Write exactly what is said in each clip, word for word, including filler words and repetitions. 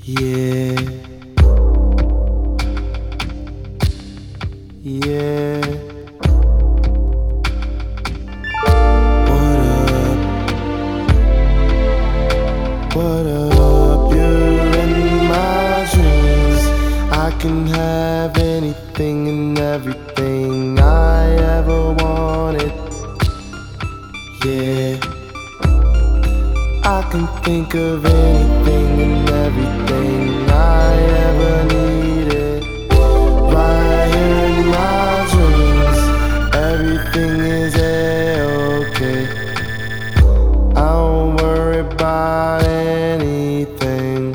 Yeah. Yeah. What up? What up? You're in my dreams. I can have anything and everything I ever wanted. Yeah. I can think of anything and everything I ever needed. Right here in my dreams, everything is A-okay. I don't worry about anything,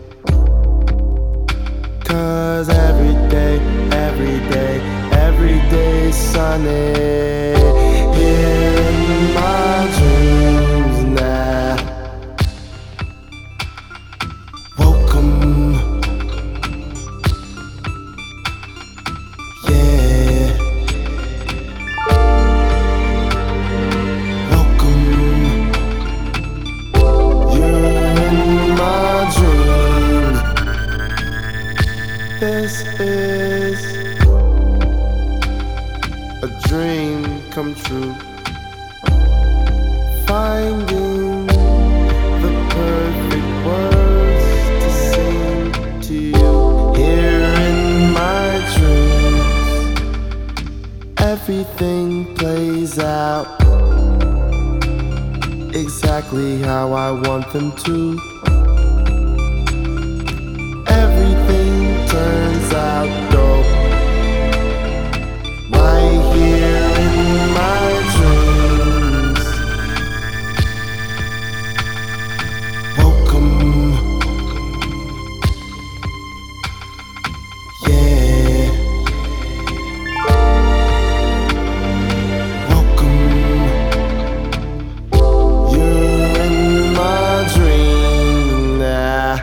'cause every day, every day, every day is sunny. Here in my dreams now. Welcome. Yeah. Welcome. You're in my dreams. This is a dream come true. Finding the perfect words to sing to you. Here in my dreams, everything plays out exactly how I want them to. Everything turns out dope right here in my dreams. Welcome. Yeah. Welcome. You're in my dream now.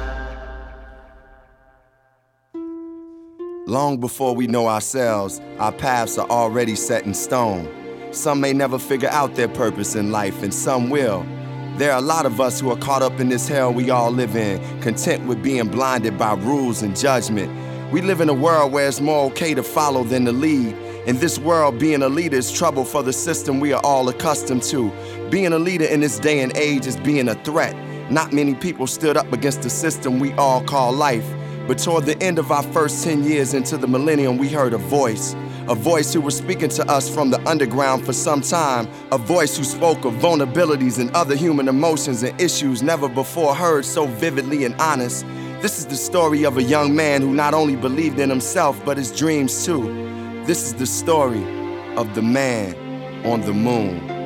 Long before we know ourselves, our paths are already set in stone. Some may never figure out their purpose in life, and some will. There are a lot of us who are caught up in this hell we all live in, content with being blinded by rules and judgment. We live in a world where it's more okay to follow than to lead. In this world, being a leader is trouble for the system we are all accustomed to. Being a leader in this day and age is being a threat. Not many people stood up against the system we all call life. But toward the end of our first ten years into the millennium, we heard a voice. A voice who was speaking to us from the underground for some time. A voice who spoke of vulnerabilities and other human emotions and issues never before heard so vividly and honest. This is the story of a young man who not only believed in himself, but his dreams too. This is the story of the man on the moon.